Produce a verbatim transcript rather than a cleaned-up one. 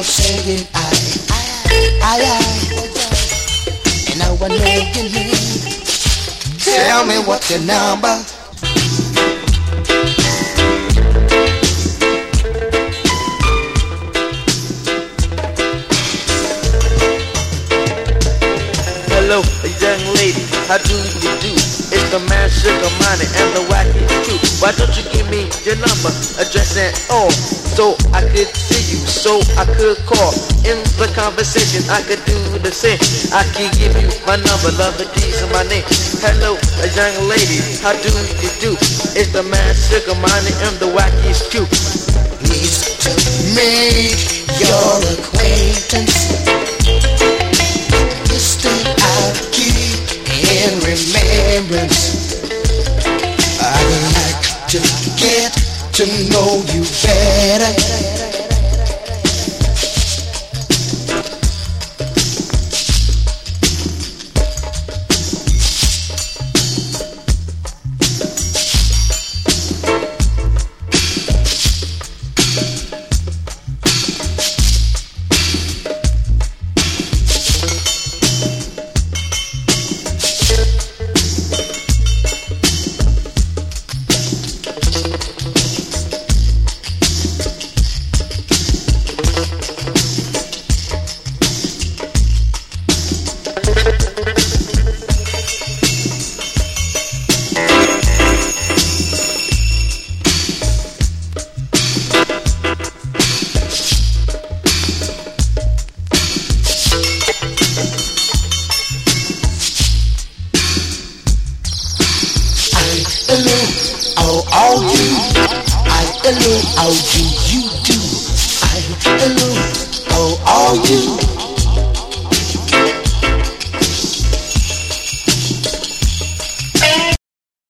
saying I, I, I, and I wanna know your name. Tell me what's your number. Hello, young lady, how do you do? It's the man Sugar Money and the wacky crew. Why don't you give me your number, address and all, so I could see you, so I could call. In the conversation, I could do the same. I could give you my number, love the D's in my name. Hello, a young lady, how do you do? It's the man Sugar Money and the wacky crew. Please tell me